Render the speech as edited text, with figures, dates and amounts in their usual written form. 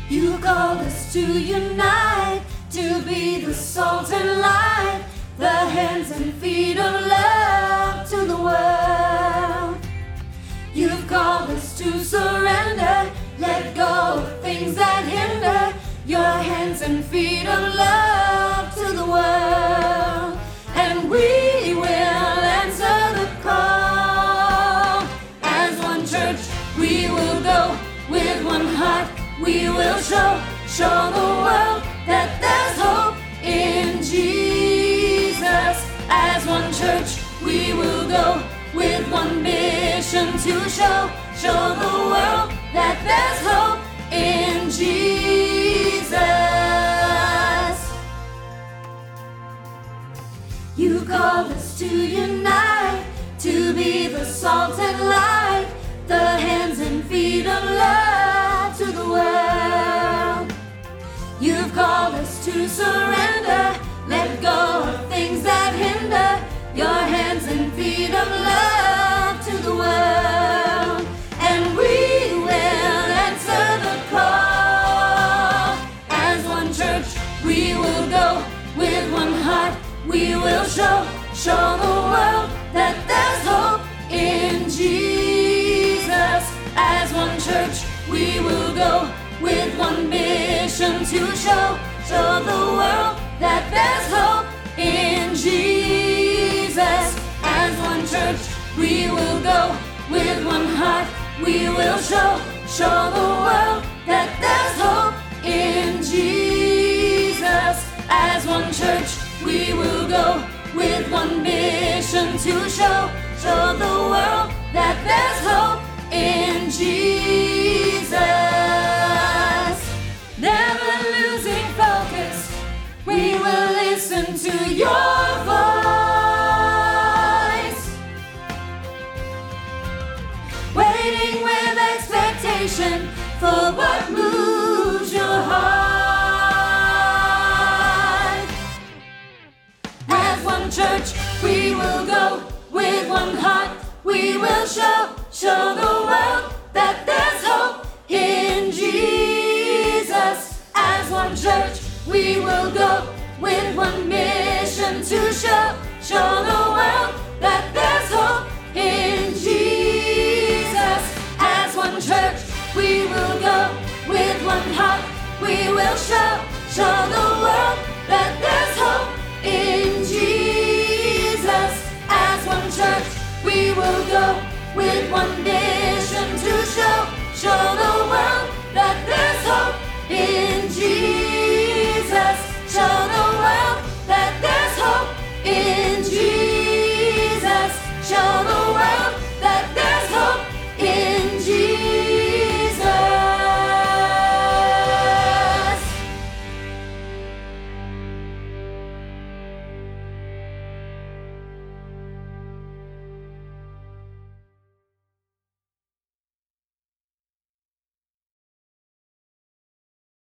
You called us to unite, to be the salt and light, the hands and feet of love to the world. You've called us to surrender, let go of things that hinder, your hands and feet of love to the world. And we will answer the call. As one church, we will go with one heart. We will show the world that there's hope in Jesus. As one church, we will go with one mission to show the world that there's hope in Jesus. You called us to unite, to be the salt and light, the hands and feet of love to the world. You've called us to surrender, let go of things that hinder, your hands and feet of love to the world. And we will answer the call. As one church, we will go with one heart. We will show the world that there's hope in Jesus. As one church, we will go with one mission to show the world that there's hope in Jesus. As one church, we will go with one heart. We will show the world that there's hope in Jesus. As one church, we will go with one mission to show the world that there's hope in Jesus. Never losing focus, we will listen to your voice. Waiting with expectation for what moves your heart. As one church, we will go with one heart. We will show the world that there's hope in Jesus. As one church, we will go with one mission to show the world that there's hope in Jesus. As one church, we will go with one heart. We will show the